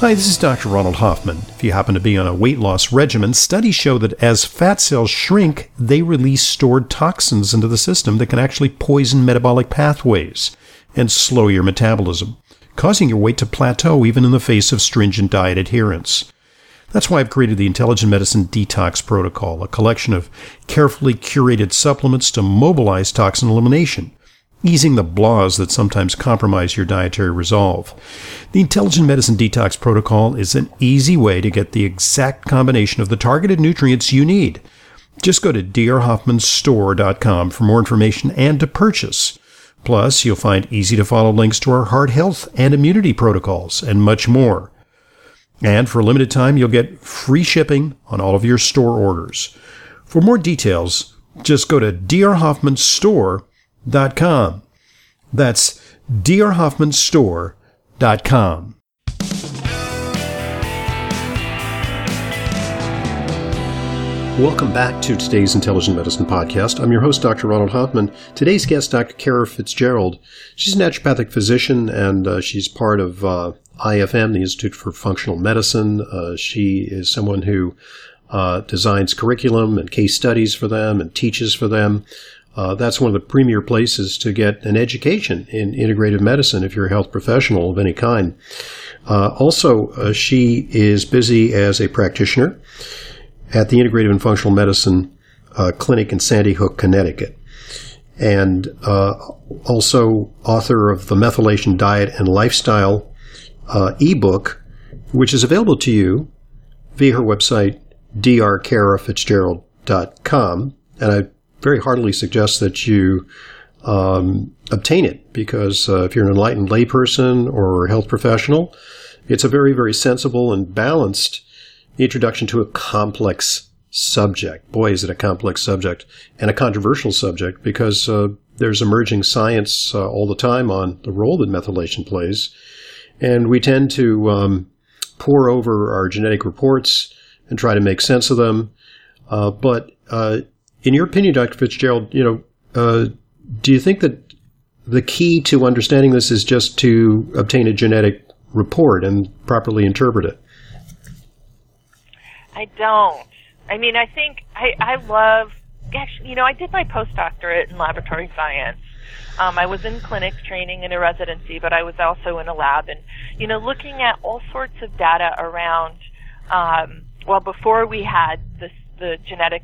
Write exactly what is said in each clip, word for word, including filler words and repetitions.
Hi, this is Doctor Ronald Hoffman. If you happen to be on a weight loss regimen, studies show that as fat cells shrink, they release stored toxins into the system that can actually poison metabolic pathways and slow your metabolism, causing your weight to plateau even in the face of stringent diet adherence. That's why I've created the Intelligent Medicine Detox Protocol, a collection of carefully curated supplements to mobilize toxin elimination, easing the blahs that sometimes compromise your dietary resolve. The Intelligent Medicine Detox Protocol is an easy way to get the exact combination of the targeted nutrients you need. Just go to d r hoffman store dot com for more information and to purchase. Plus, you'll find easy-to-follow links to our heart health and immunity protocols and much more. And for a limited time, you'll get free shipping on all of your store orders. For more details, just go to d r hoffman store dot com. That's d r hoffman store dot com. Welcome back to today's Intelligent Medicine Podcast. I'm your host, Doctor Ronald Hoffman. Today's guest, Doctor Kara Fitzgerald. She's a naturopathic physician, and uh, she's part of uh, I F M, the Institute for Functional Medicine. Uh, she is someone who uh, designs curriculum and case studies for them and teaches for them. Uh, that's one of the premier places to get an education in integrative medicine if you're a health professional of any kind. Uh, also, uh, she is busy as a practitioner at the Integrative and Functional Medicine uh, Clinic in Sandy Hook, Connecticut, and uh, also author of the Methylation Diet and Lifestyle uh, ebook, which is available to you via her website, d r kara fitzgerald dot com. And I very heartily suggest that you um, obtain it, because uh, if you're an enlightened layperson or health professional, it's a very, very sensible and balanced introduction to a complex subject. Boy, is it a complex subject, and a controversial subject, because uh, there's emerging science uh, all the time on the role that methylation plays, and we tend to um, pore over our genetic reports and try to make sense of them. Uh, but uh, in your opinion, Doctor Fitzgerald, you know, uh, do you think that the key to understanding this is just to obtain a genetic report and properly interpret it? I don't. I mean, I think I, I love, actually, you know, I did my postdoctorate in laboratory science. Um, I was in clinic training in a residency, but I was also in a lab, and, you know, looking at all sorts of data around, um, well, before we had this, the genetic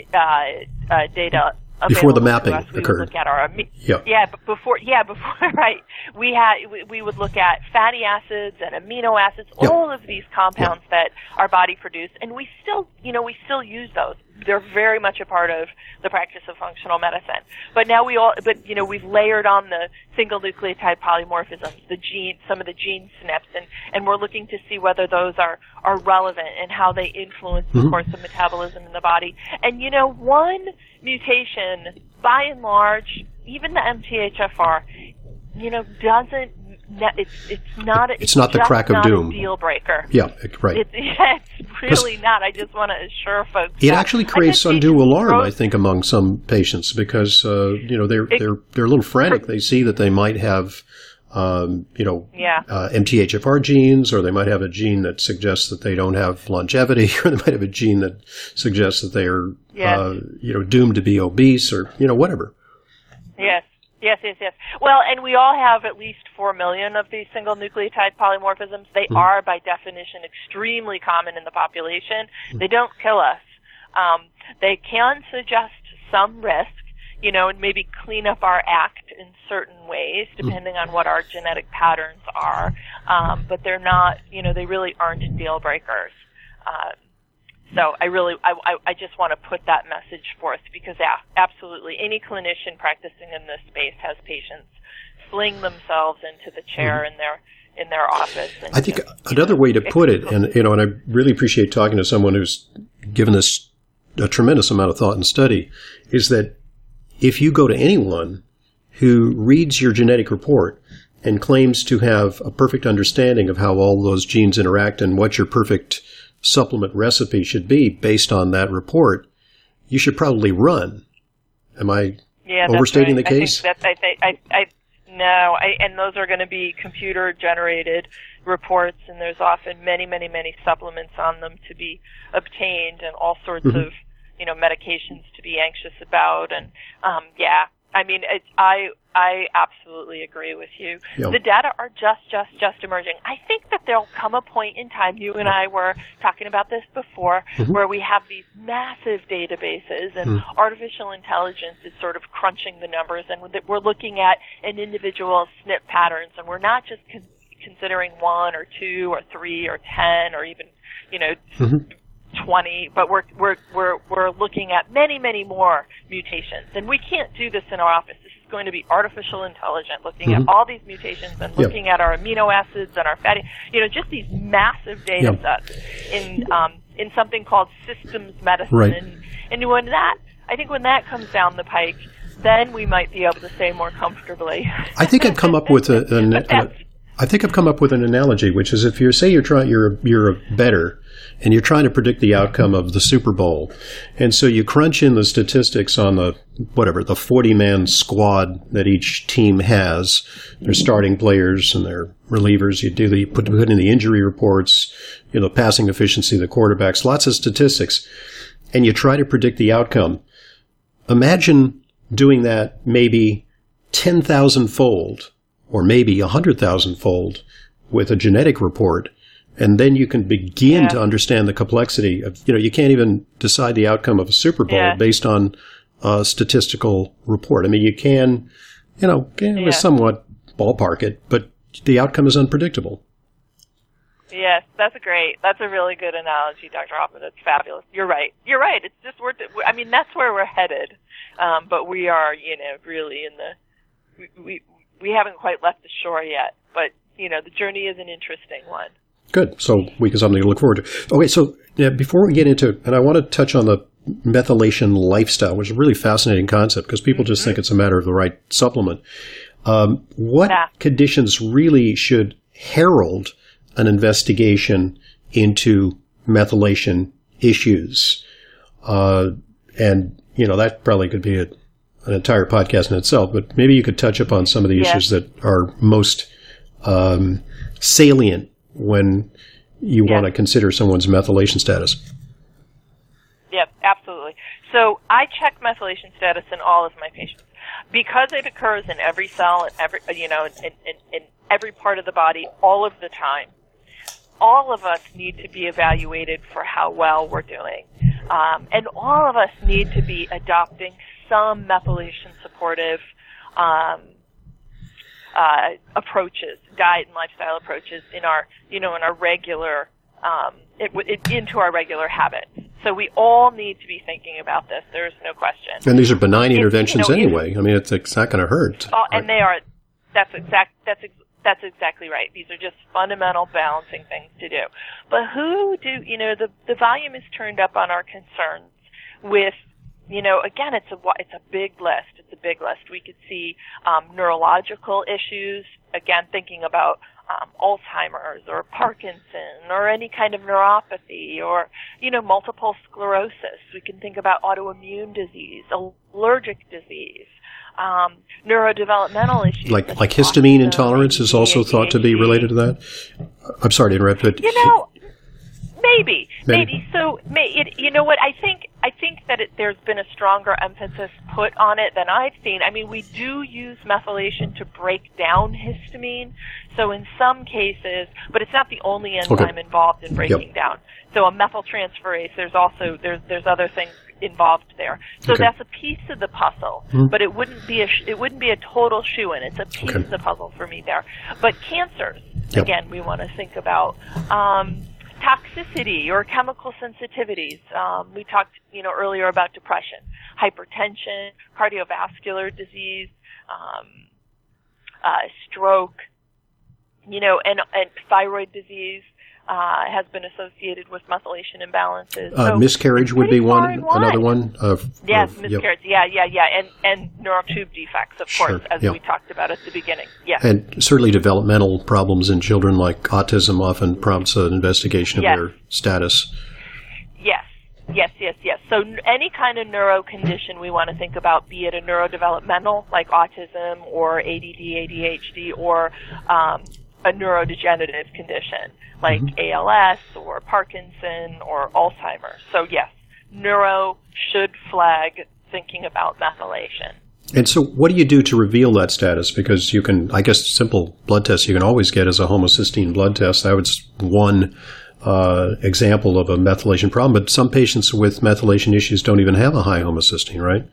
uh, uh, data before the mapping us, we occurred. Would look at our, yeah. yeah, but before, yeah, before, right. We had, we, we would look at fatty acids and amino acids, yeah. all of these compounds yeah. that our body produced, and we still, you know, we still use those. They're very much a part of the practice of functional medicine. But now we all, but, you know, we've layered on the single nucleotide polymorphisms, the gene, some of the gene S N Ps, and, and we're looking to see whether those are, are relevant and how they influence mm-hmm. the course of metabolism in the body. And, you know, one mutation, by and large, even the M T H F R, you know, doesn't, it's it's not a, it's, it's not the crack of not doom. A deal breaker. Yeah, right. It, it's really not. I just want to assure folks. It that. actually creates undue alarm, I think, among some patients, because uh, you know they're it, they're they're a little frantic. They see that they might have um, you know yeah. uh, M T H F R genes, or they might have a gene that suggests that they don't have longevity, or they might have a gene that suggests that they are yes. uh, you know doomed to be obese, or you know whatever. Yes. Yes, yes, yes. Well, and we all have at least four million of these single nucleotide polymorphisms. They mm. are, by definition, extremely common in the population. Mm. They don't kill us. Um, they can suggest some risk, you know, and maybe clean up our act in certain ways, depending mm. on what our genetic patterns are. Um, but they're not, you know, they really aren't deal breakers. Uh, So I really, I, I just want to put that message forth, because, yeah, absolutely, any clinician practicing in this space has patients fling themselves into the chair mm-hmm. in their in their office. And I think just, another know, way to put it, and you know, and I really appreciate talking to someone who's given this a tremendous amount of thought and study, is that if you go to anyone who reads your genetic report and claims to have a perfect understanding of how all those genes interact and what your perfect supplement recipe should be based on that report, you should probably run. Am I yeah, overstating right. the case? I think that's, I, I, I, No, I, and those are going to be computer-generated reports, and there's often many, many, many supplements on them to be obtained, and all sorts mm-hmm. of, you know, medications to be anxious about. And um, yeah, I mean, it, I I absolutely agree with you. Yep. The data are just, just, just emerging. I think that there'll come a point in time. You and I were talking about this before, mm-hmm. where we have these massive databases, and mm-hmm. artificial intelligence is sort of crunching the numbers, and we're looking at an individual S N P patterns, and we're not just con- considering one or two or three or ten or even, you know, mm-hmm. twenty, but we're we're we're we're looking at many, many more mutations, and we can't do this in our office. This is going to be artificial intelligence, looking mm-hmm. at all these mutations and looking yep. at our amino acids and our fatty, you know, just these massive data yep. sets in um, in something called systems medicine, right. and and when that, I think when that comes down the pike, then we might be able to say more comfortably. I think I've come up with a, an, an I think I've come up with an analogy, which is if you say you're trying, you're you're a bettor, and you're trying to predict the outcome of the Super Bowl, and so you crunch in the statistics on the whatever the forty-man squad that each team has, their starting players and their relievers. You do the you put, put in the injury reports, you know, passing efficiency of the quarterbacks, lots of statistics, and you try to predict the outcome. Imagine doing that maybe ten thousand fold. Or maybe one hundred thousand fold with a genetic report, and then you can begin yeah. to understand the complexity of, you know, you can't even decide the outcome of a Super Bowl yeah. based on a statistical report. I mean, you can, you know, can yeah. somewhat ballpark it, but the outcome is unpredictable. Yes, that's a great, that's a really good analogy, Doctor Hoffman. That's fabulous. You're right. You're right. It's just, we're, I mean, that's where we're headed. Um, but we are, you know, really in the, we, we We haven't quite left the shore yet, but, you know, the journey is an interesting one. Good. So we have something to look forward to. Okay, so yeah, before we get into, and I want to touch on the methylation lifestyle, which is a really fascinating concept because people mm-hmm. just think it's a matter of the right supplement. Um, what yeah. conditions really should herald an investigation into methylation issues? Uh, and, you know, that probably could be a an entire podcast in itself, but maybe you could touch upon some of the yes. issues that are most um, salient when you yes. want to consider someone's methylation status. Yep, absolutely. So I check methylation status in all of my patients because it occurs in every cell, in every you know, in, in, in every part of the body, all of the time. All of us need to be evaluated for how well we're doing, um, and all of us need to be adopting some methylation supportive um, uh, approaches, diet and lifestyle approaches in our, you know, in our regular, um, it, it, into our regular habits. So we all need to be thinking about this. There's no question. And these are benign it, interventions you know, anyway. I mean, it's, it's not going to hurt. Oh, and they are. That's exact. That's ex- that's exactly right. These are just fundamental balancing things to do. But who do you know? The the volume is turned up on our concerns with. You know, again, it's a it's a big list. It's a big list. We could see um, neurological issues. Again, thinking about um, Alzheimer's or Parkinson or any kind of neuropathy or you know multiple sclerosis. We can think about autoimmune disease, allergic disease, um, neurodevelopmental issues. Like like histamine intolerance is also thought to be related to that. I'm sorry to interrupt, but you know. Maybe, maybe. So, may, it, you know what? I think I think that it, there's been a stronger emphasis put on it than I've seen. I mean, we do use methylation to break down histamine. So, in some cases, but it's not the only enzyme okay. involved in breaking yep. down. So, a methyltransferase. There's also there's there's other things involved there. So okay. that's a piece of the puzzle, mm-hmm. but it wouldn't be a it wouldn't be a total shoo-in. It's a piece okay. of the puzzle for me there. But cancers, yep. again, we want to think about. Um, Toxicity or chemical sensitivities. Um, we talked, you know, earlier about depression, hypertension, cardiovascular disease, um, uh, stroke, you know, and, and thyroid disease uh, has been associated with methylation imbalances. Uh, so miscarriage would be one, another one. Of, yes, of, miscarriage. Yep. Yeah, yeah, yeah, and and neural tube defects, of sure. course, as yep. we talked about at the beginning. Yeah, and certainly developmental problems in children like autism often prompts an investigation of yes. their status. Yes, yes, yes, yes. So n- any kind of neuro condition we want to think about, be it a neurodevelopmental like autism or A D D, A D H D, or um, a neurodegenerative condition like mm-hmm. A L S or Parkinson or Alzheimer's. So yes, neuro should flag thinking about methylation. And so what do you do to reveal that status? Because you can, I guess, simple blood tests you can always get as a homocysteine blood test. That was one uh, example of a methylation problem. But some patients with methylation issues don't even have a high homocysteine, right?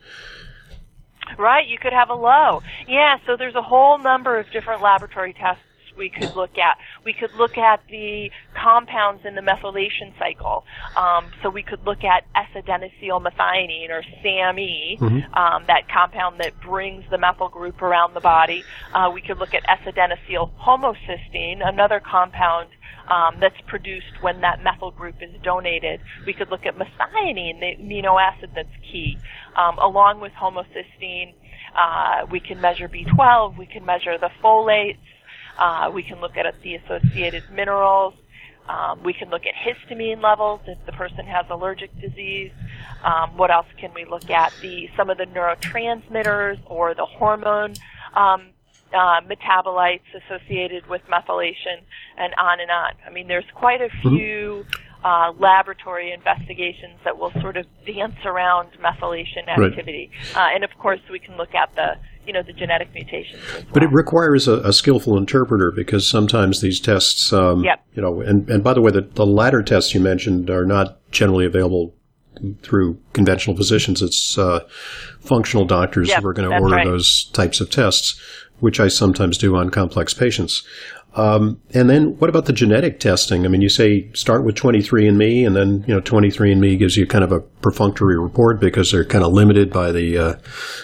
Right. You could have a low. Yeah, so there's a whole number of different laboratory tests we could look at. We could look at the compounds in the methylation cycle. Um, so we could look at S-adenosylmethionine, or SAMe, mm-hmm. um, that compound that brings the methyl group around the body. Uh, we could look at S-adenosyl homocysteine, another compound um, that's produced when that methyl group is donated. We could look at methionine, the amino acid that's key, um, along with homocysteine. Uh, we can measure B twelve. We can measure the folates. Uh, we can look at the associated minerals. Um, we can look at histamine levels if the person has allergic disease. Um, what else can we look at? The some of the neurotransmitters or the hormone um, uh, metabolites associated with methylation, and on and on. I mean, there's quite a few uh, laboratory investigations that will sort of dance around methylation activity. Right. Uh, and of course, we can look at the you know, the genetic mutations as well. But it requires a, a skillful interpreter, because sometimes these tests, um, yep. you know, and, and by the way, the, the latter tests you mentioned are not generally available through conventional physicians. It's uh, functional doctors yep, who are going to order right. those types of tests, which I sometimes do on complex patients. Um, and then what about the genetic testing? I mean, you say start with twenty-three and me, and then, you know, twenty-three and me gives you kind of a perfunctory report because they're kind of limited by the uh,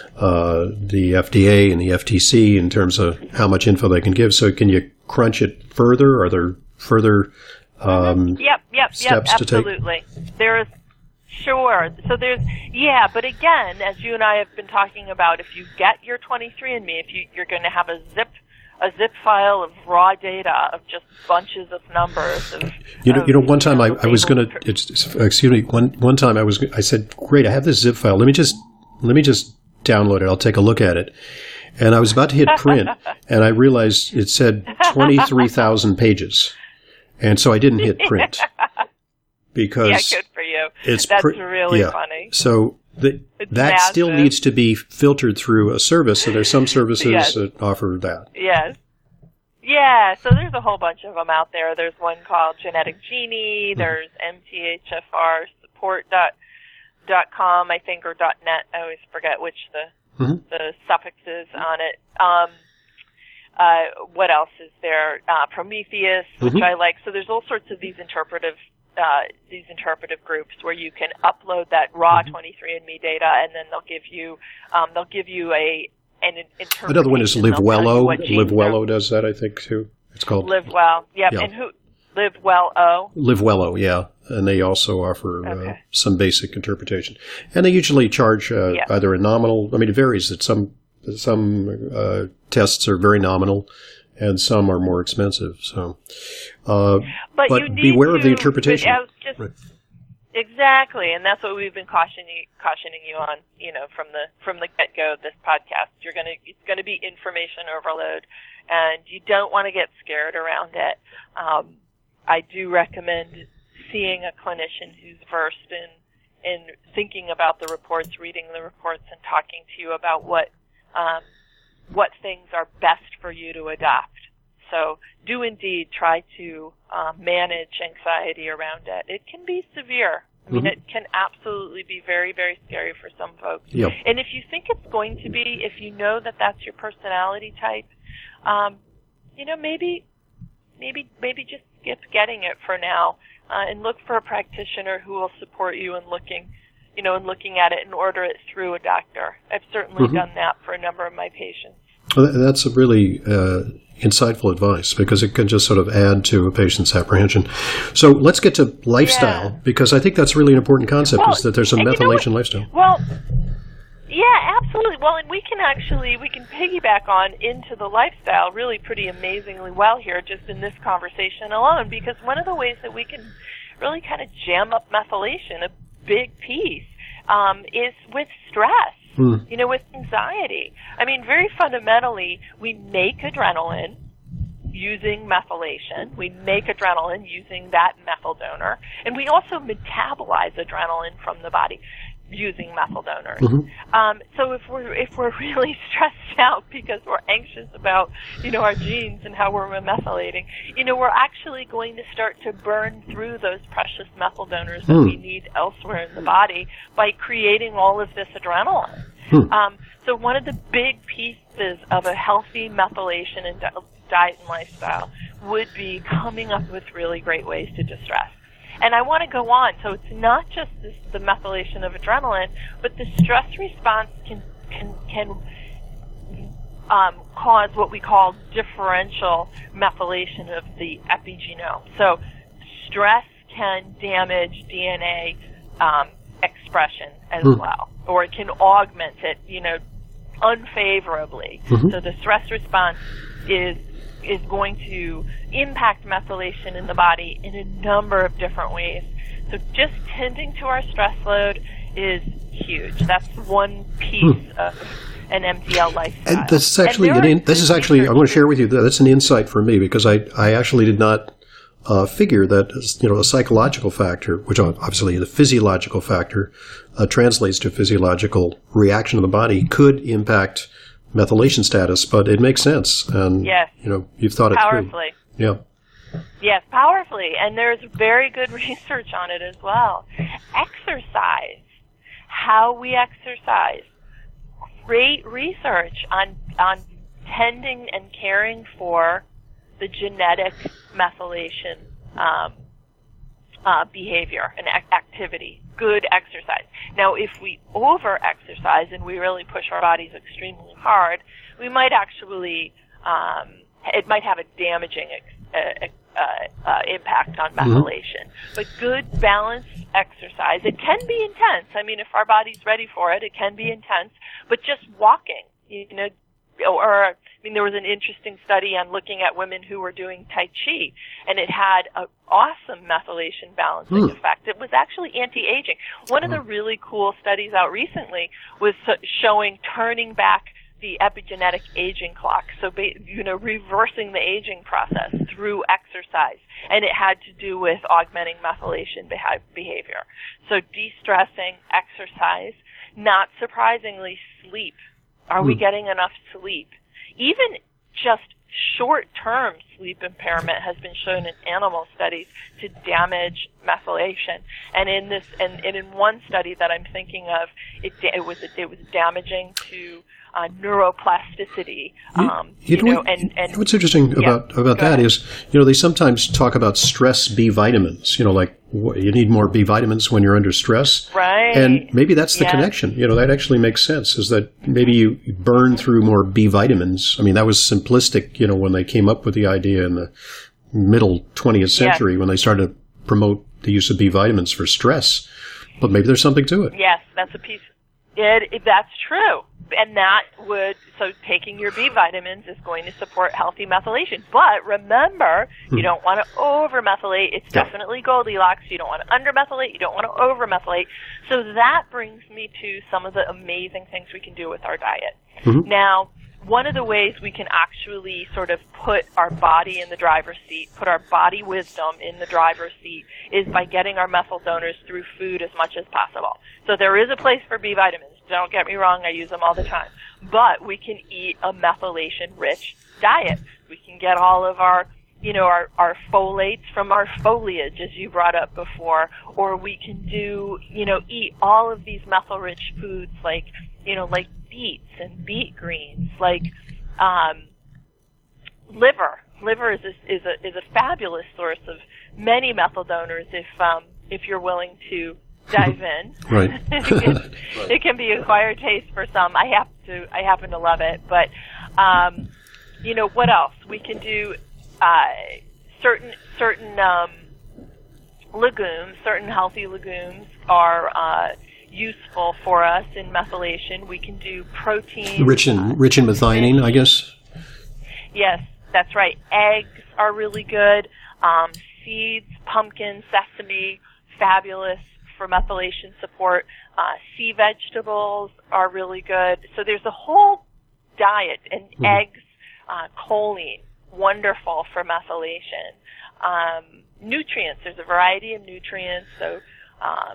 uh, the F D A and the F T C in terms of how much info they can give. So can you crunch it further? Are there further um, yep, yep, steps yep, to take? Absolutely. There is, sure. So there's, yeah, but again, as you and I have been talking about, if you get your twenty-three and me, if you, you're going to have a zip a zip file of raw data of just bunches of numbers. Of, you know, of, you know. One time you know, I, I was going to. Excuse me. One one time I was. I said, "Great, I have this zip file. Let me just let me just download it. I'll take a look at it." And I was about to hit print, and I realized it said twenty-three thousand pages, and so I didn't hit print because yeah, good for you. It's That's pr- really yeah. funny. So. The, that massive. Still needs to be filtered through a service, so there's some services yes. that offer that. Yes. Yeah, so there's a whole bunch of them out there. There's one called Genetic Genie. Mm-hmm. There's M T H F R support dot com, I think, or .net. I always forget which the mm-hmm. the suffix is on it. Um, uh, what else is there? Uh, Prometheus, which mm-hmm. I like. So there's all sorts of these interpretive Uh, these interpretive groups where you can upload that raw mm-hmm. twenty-three and me data, and then they'll give you um, they'll give you a an interpretation. Another one is LiveWello. LiveWello does that, I think, too. It's called LiveWell. Yep. Yeah. And who LiveWello? LiveWello, yeah. And they also offer okay. uh, some basic interpretation, and they usually charge uh, yeah. either a nominal. I mean, it varies. That some some uh, tests are very nominal, and some are more expensive. So, uh, but, but you need beware to, of the interpretation. Just, right. Exactly, and that's what we've been cautioning cautioning you on. You know, from the from the get go of this podcast, you're gonna it's gonna be information overload, and you don't want to get scared around it. Um, I do recommend seeing a clinician who's versed in in thinking about the reports, reading the reports, and talking to you about what. Um, what things are best for you to adopt. So do indeed try to uh, manage anxiety around it. It can be severe. I mean, mm-hmm. it can absolutely be very, very scary for some folks. Yep. And if you think it's going to be, if you know that that's your personality type, um, you know, maybe, maybe, maybe just skip getting it for now uh, and look for a practitioner who will support you in looking you know, and looking at it and order it through a doctor. I've certainly mm-hmm. done that for a number of my patients. Well, that's a really uh, insightful advice, because it can just sort of add to a patient's apprehension. So let's get to lifestyle, yeah. because I think that's really an important concept, well, is that there's a methylation you know lifestyle. Well, yeah, absolutely. Well, and we can actually, we can piggyback on into the lifestyle really pretty amazingly well here just in this conversation alone, because one of the ways that we can really kind of jam up methylation, a big piece, um, is with stress, Hmm. you know, with anxiety. I mean, very fundamentally, we make adrenaline using methylation. We make adrenaline using that methyl donor, and we also metabolize adrenaline from the body using methyl donors. Mm-hmm. Um, so if we're if we're really stressed out because we're anxious about, you know, our genes and how we're methylating, you know, we're actually going to start to burn through those precious methyl donors that hmm. we need elsewhere in the body by creating all of this adrenaline. Hmm. Um, so one of the big pieces of a healthy methylation and di- diet and lifestyle would be coming up with really great ways to distress. And I want to go on. So it's not just this, the methylation of adrenaline, but the stress response can can can um, cause what we call differential methylation of the epigenome. So stress can damage D N A um, expression as mm. well, or it can augment it, you know, unfavorably. Mm-hmm. So the stress response is is going to impact methylation in the body in a number of different ways. So just tending to our stress load is huge. That's one piece hmm. of an M T L lifestyle. And this is actually, an in, this is actually, I want to share with you, that's an insight for me, because I, I actually did not uh, figure that, you know, a psychological factor, which obviously the physiological factor uh, translates to physiological reaction of the body, could impact methylation status, but it makes sense. And, yes. you know, you've thought it powerfully. through. Yeah. Yes, powerfully. And there's very good research on it as well. Exercise, how we exercise. Great research on, on tending and caring for the genetic methylation um, uh, behavior and ac- activity. Good exercise. Now, if we over-exercise and we really push our bodies extremely hard, we might actually, um, it might have a damaging uh, uh, uh, impact on methylation. Mm-hmm. But good, balanced exercise, it can be intense. I mean, if our body's ready for it, it can be intense. But just walking, you know, or, I mean, there was an interesting study on looking at women who were doing Tai Chi, and it had an awesome methylation balancing mm. effect. It was actually anti-aging. One of the really cool studies out recently was showing turning back the epigenetic aging clock, so, you know, reversing the aging process through exercise, and it had to do with augmenting methylation behavior. So de-stressing, exercise, not surprisingly, sleep. Are we getting enough sleep? Even just short-term sleep impairment has been shown in animal studies to damage methylation. And in this, and, and in one study that I'm thinking of, it, it was it was damaging to uh, neuroplasticity. Um, you, you, you know, know, and, and what's interesting yeah, about about that ahead. is, you know, they sometimes talk about stress B vitamins. You know, like you need more B vitamins when you're under stress. Right. And maybe that's the yeah. connection. You know, that actually makes sense, is that maybe you burn through more B vitamins. I mean, that was simplistic, you know, when they came up with the idea in the middle twentieth century, yes. when they started to promote the use of B vitamins for stress. But maybe there's something to it. Yes, that's a piece. It, it, that's true. And that would, so taking your B vitamins is going to support healthy methylation. But remember, hmm. you don't want to over-methylate. It's yeah. definitely Goldilocks. You don't want to under-methylate. You don't want to over-methylate. So that brings me to some of the amazing things we can do with our diet. Mm-hmm. Now, one of the ways we can actually sort of put our body in the driver's seat, put our body wisdom in the driver's seat, is by getting our methyl donors through food as much as possible. So there is a place for B vitamins. Don't get me wrong, I use them all the time. But we can eat a methylation-rich diet. We can get all of our, you know, our, our folates from our foliage, as you brought up before, or we can do, you know, eat all of these methyl-rich foods like, you know, like beets and beet greens, like um, liver. Liver is a, is a is a fabulous source of many methyl donors if um, if you're willing to dive in. Right. it, can, it can be acquired taste for some. I have to. I happen to love it. But um, you know what else? We can do uh, certain certain um, legumes. Certain healthy legumes are Uh, useful for us in methylation. We can do protein. Rich in, uh, rich in methionine, I guess? Yes, that's right. Eggs are really good. Um, seeds, pumpkin, sesame, fabulous for methylation support. Uh, sea vegetables are really good. So there's a whole diet, and mm-hmm. eggs, uh, choline, wonderful for methylation. Um, nutrients, there's a variety of nutrients. So, um,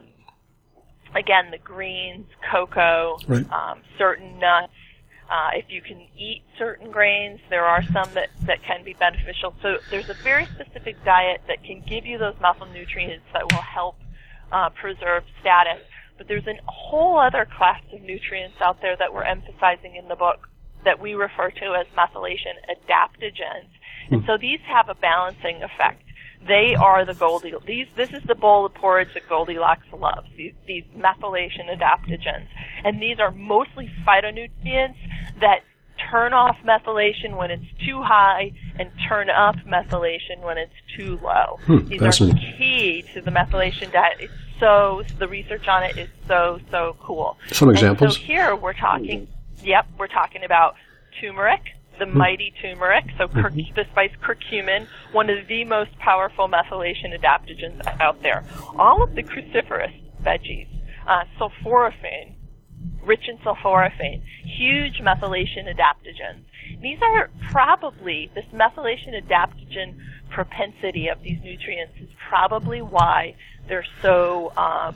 again, the greens, cocoa, right. um, certain nuts. Uh, if you can eat certain grains, there are some that, that can be beneficial. So there's a very specific diet that can give you those methylnutrients that will help uh, preserve status. But there's a whole other class of nutrients out there that we're emphasizing in the book that we refer to as methylation adaptogens. And so these have a balancing effect. They are the Goldilocks. These, this is the bowl of porridge that Goldilocks loves, these, these methylation adaptogens. And these are mostly phytonutrients that turn off methylation when it's too high and turn up methylation when it's too low. Hmm, these are key to the methylation diet. It's so, the research on it is so, so cool. Some examples? And so here we're talking, yep, we're talking about turmeric, the mighty turmeric, so cur- the spice curcumin, one of the most powerful methylation adaptogens out there. All of the cruciferous veggies, uh, sulforaphane, rich in sulforaphane, huge methylation adaptogens. These are probably, this methylation adaptogen propensity of these nutrients is probably why they're so um,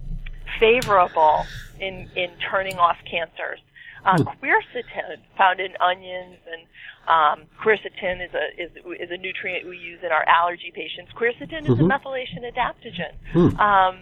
favorable in, in turning off cancers. Uh, quercetin, found in onions, and um, quercetin is a is is a nutrient we use in our allergy patients. Quercetin is mm-hmm. a methylation adaptogen. Mm. Um,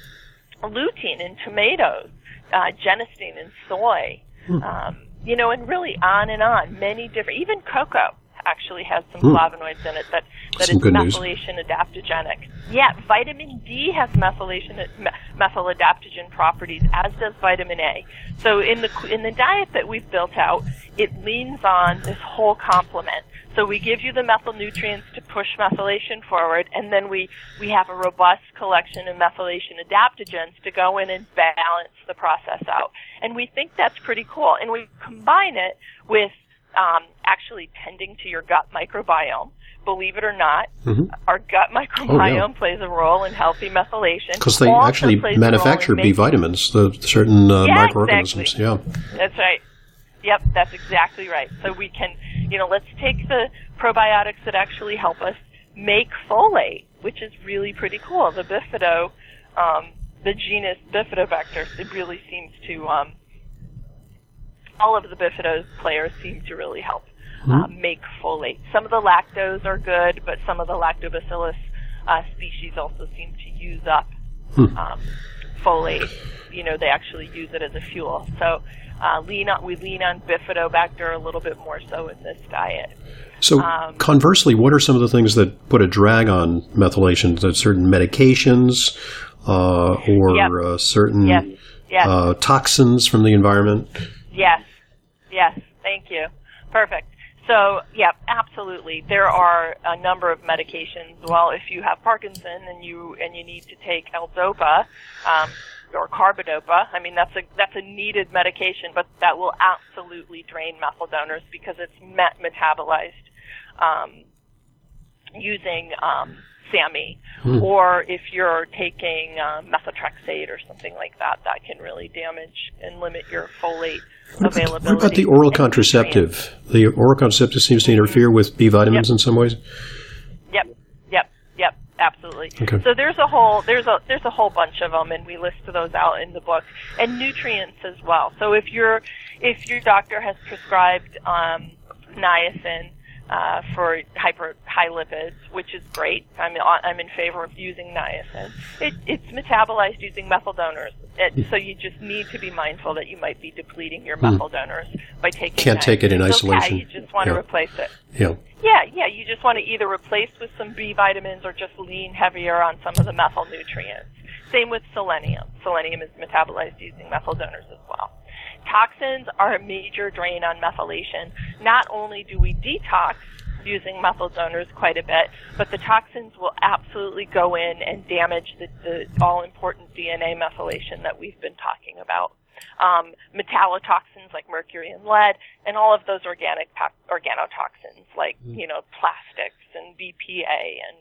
lutein in tomatoes, uh, genistein in soy, mm. um, you know, and really on and on. Many different, even cocoa actually has some mm. flavonoids in it that that some is methylation news. adaptogenic. Yeah, vitamin D has methylation me, methyl adaptogen properties, as does vitamin A. So in the in the diet that we've built out, it leans on this whole complement. So we give you the methyl nutrients to push methylation forward, and then we, we have a robust collection of methylation adaptogens to go in and balance the process out. And we think that's pretty cool. And we combine it with um, actually tending to your gut microbiome. Believe it or not, mm-hmm. our gut microbiome oh, yeah. plays a role in healthy methylation. Because they also actually manufacture B vitamins, the certain uh, yeah, microorganisms. Exactly. Yeah, that's right. Yep, that's exactly right. So we can, you know, let's take the probiotics that actually help us make folate, which is really pretty cool. The Bifido, um, the genus Bifidobacter, it really seems to, um, all of the Bifido players seem to really help mm-hmm. uh, make folate. Some of the lactose are good, but some of the lactobacillus uh, species also seem to use up hmm. um, folate. You know, they actually use it as a fuel. So Uh, lean on, we lean on Bifidobacter a little bit more so in this diet. So um, conversely, what are some of the things that put a drag on methylation? Is that certain medications uh, or yep. uh, certain yes. Yes. Uh, toxins from the environment? Yes. Yes. Thank you. Perfect. So, yeah, absolutely. There are a number of medications. Well, if you have Parkinson and you and you need to take L-Dopa, um, or carbidopa, I mean, that's a that's a needed medication, but that will absolutely drain methyl donors because it's met metabolized um, using um, SAMe. Mm. Or if you're taking uh, methotrexate or something like that, that can really damage and limit your folate what availability. About, what about the oral contraceptive? The oral contraceptive seems to interfere with B vitamins yep. in some ways? Yep, yep, yep. Absolutely. Okay. So there's a whole there's a there's a whole bunch of them, and we list those out in the book, and nutrients as well. So if your if your doctor has prescribed um, niacin uh, for hyper high lipids, which is great, I'm I'm in favor of using niacin. It, it's metabolized using methyl donors, it, so you just need to be mindful that you might be depleting your methyl mm. donors by taking. Can't niacin. take it in it's isolation. Okay, you just want yeah. to replace it. Yeah. Yeah, yeah, you just want to either replace with some B vitamins or just lean heavier on some of the methyl nutrients. Same with selenium. Selenium is metabolized using methyl donors as well. Toxins are a major drain on methylation. Not only do we detox using methyl donors quite a bit, but the toxins will absolutely go in and damage the, the all-important D N A methylation that we've been talking about. Um, metallotoxins like mercury and lead, and all of those organic to- organotoxins like, you know, plastics and B P A and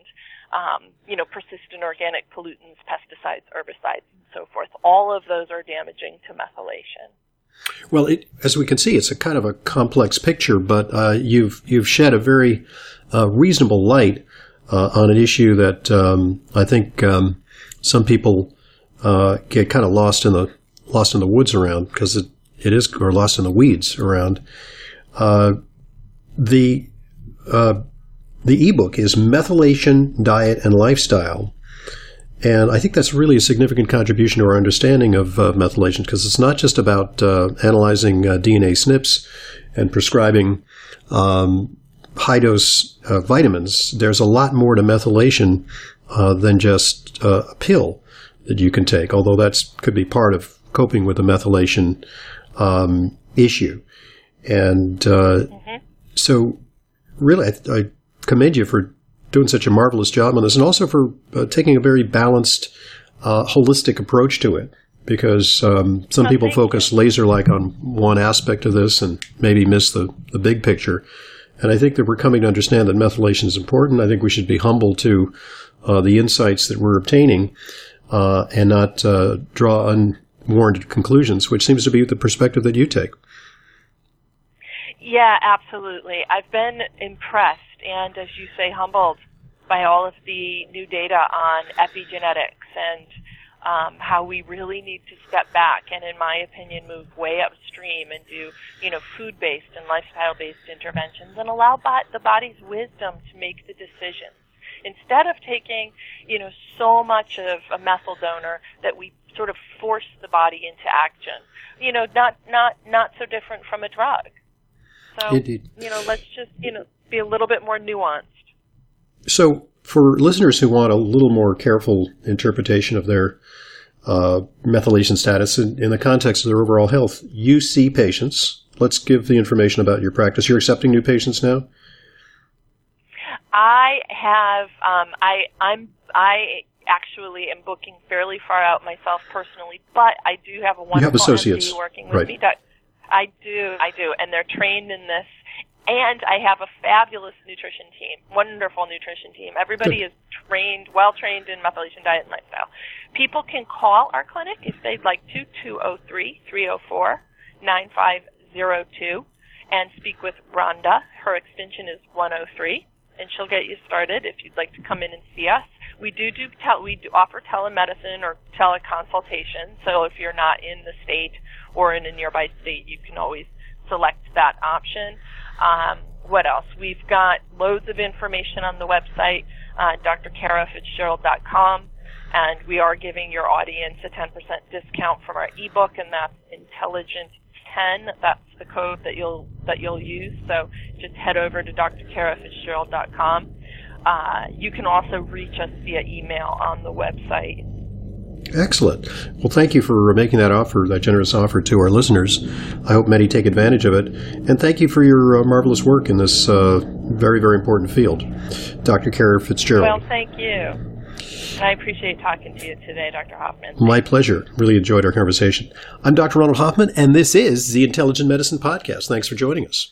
um, you know, persistent organic pollutants, pesticides, herbicides, and so forth. All of those are damaging to methylation. Well, it, as we can see, it's a kind of a complex picture, but uh, you've you've shed a very uh, reasonable light uh, on an issue that um, I think um, some people uh, get kind of lost in the lost in the woods around, because it, it is, or lost in the weeds around. Uh, the uh, the ebook is Methylation, Diet, and Lifestyle. And I think that's really a significant contribution to our understanding of uh, methylation, because it's not just about uh, analyzing uh, D N A S N Ps and prescribing um, high-dose uh, vitamins. There's a lot more to methylation uh, than just uh, a pill that you can take, although that could be part of coping with the methylation um, issue. And uh, mm-hmm. so really, I, I commend you for doing such a marvelous job on this, and also for uh, taking a very balanced, uh, holistic approach to it. Because um, some oh, people focus laser-like on one aspect of this and maybe miss the, the big picture. And I think that we're coming to understand that methylation is important. I think we should be humble to uh, the insights that we're obtaining uh, and not uh, draw unwarranted conclusions, which seems to be the perspective that you take. Yeah, absolutely. I've been impressed and, as you say, humbled by all of the new data on epigenetics and um, how we really need to step back and, in my opinion, move way upstream and do, you know, food-based and lifestyle-based interventions and allow bo- the body's wisdom to make the decisions. Instead of taking, you know, so much of a methyl donor that we sort of force the body into action. You know, not not not so different from a drug. So, Indeed. you know, let's just, you know, be a little bit more nuanced. So for listeners who want a little more careful interpretation of their uh, methylation status in, in the context of their overall health, you see patients. Let's give the information about your practice. You're accepting new patients now? I have, um, I, I'm, I actually am booking fairly far out myself personally, but I do have a wonderful you have associates. M D working with right. me. I do, I do, and they're trained in this. And I have a fabulous nutrition team, wonderful nutrition team. Everybody Good. is trained, well-trained in methylation, diet, and lifestyle. People can call our clinic if they'd like to, two oh three, three oh four, nine five oh two, and speak with Rhonda. Her extension is one oh three, and she'll get you started if you'd like to come in and see us. We do do tel- we do offer telemedicine or teleconsultation, so if you're not in the state or in a nearby state, you can always select that option. Um, what else? We've got loads of information on the website, uh, d r kara fitzgerald dot com, and we are giving your audience a ten percent discount from our ebook, and that's Intelligent ten. That's the code that you'll that you'll use. So just head over to d r kara fitzgerald dot com. Uh, you can also reach us via email on the website. Excellent. Well, thank you for making that offer, that generous offer to our listeners. I hope many take advantage of it. And thank you for your uh, marvelous work in this uh, very, very important field. Doctor Kara Fitzgerald. Well, thank you. I appreciate talking to you today, Doctor Hoffman. My pleasure. Really enjoyed our conversation. I'm Doctor Ronald Hoffman, and this is the Intelligent Medicine Podcast. Thanks for joining us.